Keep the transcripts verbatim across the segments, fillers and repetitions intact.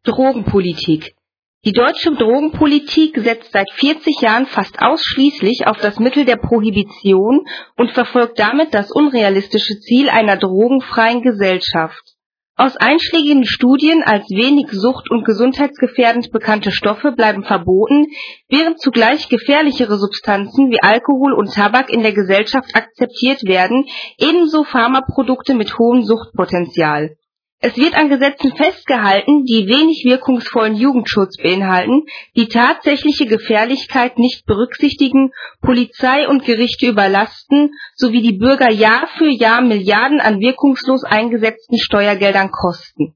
Drogenpolitik. Die deutsche Drogenpolitik setzt seit vierzig Jahren fast ausschließlich auf das Mittel der Prohibition und verfolgt damit das unrealistische Ziel einer drogenfreien Gesellschaft. Aus einschlägigen Studien als wenig sucht- und gesundheitsgefährdend bekannte Stoffe bleiben verboten, während zugleich gefährlichere Substanzen wie Alkohol und Tabak in der Gesellschaft akzeptiert werden, ebenso Pharmaprodukte mit hohem Suchtpotenzial. Es wird an Gesetzen festgehalten, die wenig wirkungsvollen Jugendschutz beinhalten, die tatsächliche Gefährlichkeit nicht berücksichtigen, Polizei und Gerichte überlasten, sowie die Bürger Jahr für Jahr Milliarden an wirkungslos eingesetzten Steuergeldern kosten.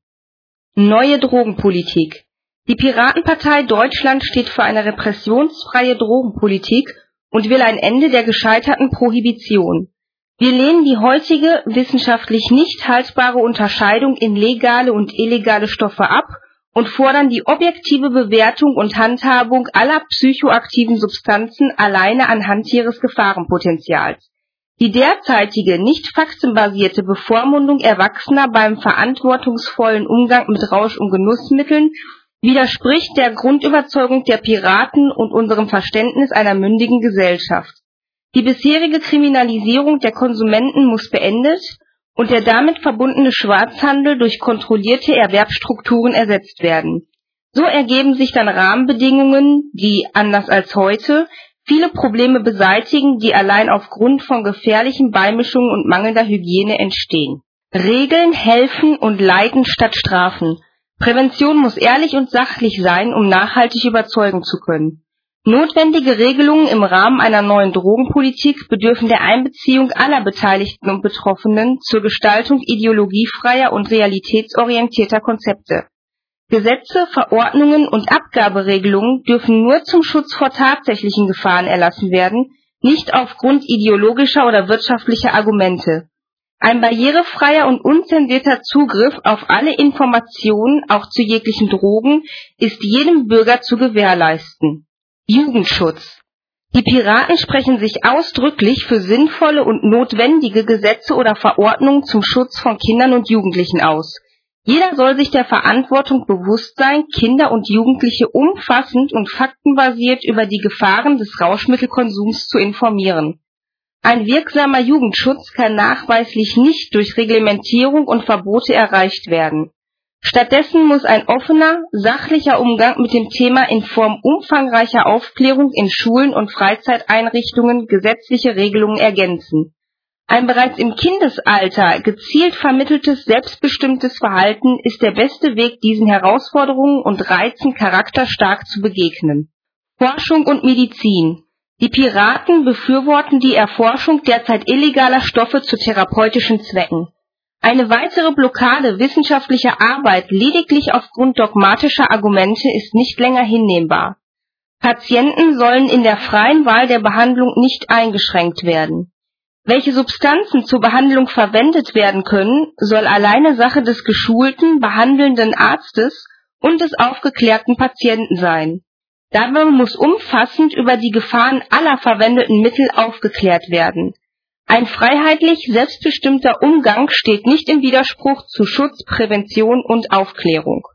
Neue Drogenpolitik. Die Piratenpartei Deutschland steht für eine repressionsfreie Drogenpolitik und will ein Ende der gescheiterten Prohibition. Wir lehnen die heutige, wissenschaftlich nicht haltbare Unterscheidung in legale und illegale Stoffe ab und fordern die objektive Bewertung und Handhabung aller psychoaktiven Substanzen alleine anhand ihres Gefahrenpotenzials. Die derzeitige, nicht faktenbasierte Bevormundung Erwachsener beim verantwortungsvollen Umgang mit Rausch- und Genussmitteln widerspricht der Grundüberzeugung der Piraten und unserem Verständnis einer mündigen Gesellschaft. Die bisherige Kriminalisierung der Konsumenten muss beendet und der damit verbundene Schwarzhandel durch kontrollierte Erwerbsstrukturen ersetzt werden. So ergeben sich dann Rahmenbedingungen, die, anders als heute, viele Probleme beseitigen, die allein aufgrund von gefährlichen Beimischungen und mangelnder Hygiene entstehen. Regeln helfen und leiten statt strafen. Prävention muss ehrlich und sachlich sein, um nachhaltig überzeugen zu können. Notwendige Regelungen im Rahmen einer neuen Drogenpolitik bedürfen der Einbeziehung aller Beteiligten und Betroffenen zur Gestaltung ideologiefreier und realitätsorientierter Konzepte. Gesetze, Verordnungen und Abgaberegelungen dürfen nur zum Schutz vor tatsächlichen Gefahren erlassen werden, nicht aufgrund ideologischer oder wirtschaftlicher Argumente. Ein barrierefreier und unzensierter Zugriff auf alle Informationen, auch zu jeglichen Drogen, ist jedem Bürger zu gewährleisten. Jugendschutz. Die Piraten sprechen sich ausdrücklich für sinnvolle und notwendige Gesetze oder Verordnungen zum Schutz von Kindern und Jugendlichen aus. Jeder soll sich der Verantwortung bewusst sein, Kinder und Jugendliche umfassend und faktenbasiert über die Gefahren des Rauschmittelkonsums zu informieren. Ein wirksamer Jugendschutz kann nachweislich nicht durch Reglementierung und Verbote erreicht werden. Stattdessen muss ein offener, sachlicher Umgang mit dem Thema in Form umfangreicher Aufklärung in Schulen und Freizeiteinrichtungen gesetzliche Regelungen ergänzen. Ein bereits im Kindesalter gezielt vermitteltes, selbstbestimmtes Verhalten ist der beste Weg, diesen Herausforderungen und Reizen charakterstark zu begegnen. Forschung und Medizin. Die Piraten befürworten die Erforschung derzeit illegaler Stoffe zu therapeutischen Zwecken. Eine weitere Blockade wissenschaftlicher Arbeit lediglich aufgrund dogmatischer Argumente ist nicht länger hinnehmbar. Patienten sollen in der freien Wahl der Behandlung nicht eingeschränkt werden. Welche Substanzen zur Behandlung verwendet werden können, soll alleine Sache des geschulten, behandelnden Arztes und des aufgeklärten Patienten sein. Dabei muss umfassend über die Gefahren aller verwendeten Mittel aufgeklärt werden. Ein freiheitlich selbstbestimmter Umgang steht nicht im Widerspruch zu Schutz, Prävention und Aufklärung.